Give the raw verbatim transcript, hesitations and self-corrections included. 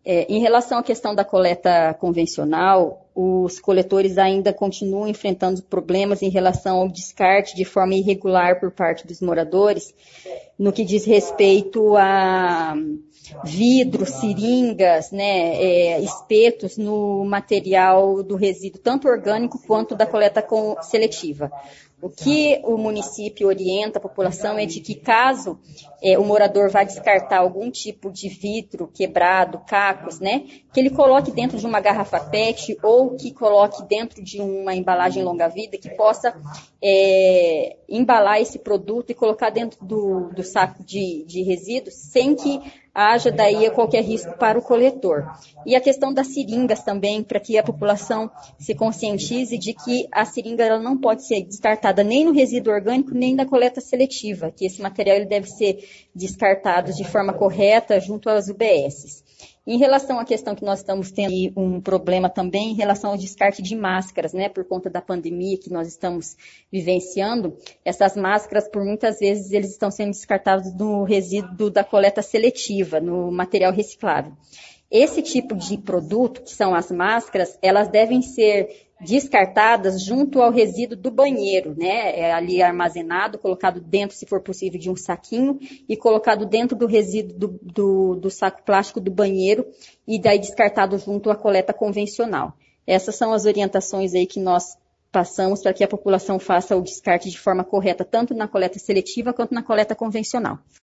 É, em relação à questão da coleta convencional, os coletores ainda continuam enfrentando problemas em relação ao descarte de forma irregular por parte dos moradores, no que diz respeito a vidros, seringas, né, é, espetos no material do resíduo, tanto orgânico quanto da coleta com, seletiva. O que o município orienta a população é de que, caso é, o morador vá descartar algum tipo de vidro quebrado, cacos, né, que ele coloque dentro de uma garrafa PET ou que coloque dentro de uma embalagem longa-vida que possa é, embalar esse produto e colocar dentro do, do saco de, de resíduos sem que haja daí qualquer risco para o coletor. E a questão das seringas também, para que a população se conscientize de que a seringa ela não pode ser descartada nem no resíduo orgânico, nem na coleta seletiva, que esse material ele deve ser descartado de forma correta junto às U B S. Em relação à questão que nós estamos tendo um problema também em relação ao descarte de máscaras, né, por conta da pandemia que nós estamos vivenciando, essas máscaras, por muitas vezes, eles estão sendo descartados no resíduo da coleta seletiva, no material reciclável. Esse tipo de produto, que são as máscaras, elas devem ser descartadas junto ao resíduo do banheiro, né? É ali armazenado, colocado dentro, se for possível, de um saquinho e colocado dentro do resíduo do, do, do saco plástico do banheiro e daí descartado junto à coleta convencional. Essas são as orientações aí que nós passamos para que a população faça o descarte de forma correta, tanto na coleta seletiva quanto na coleta convencional.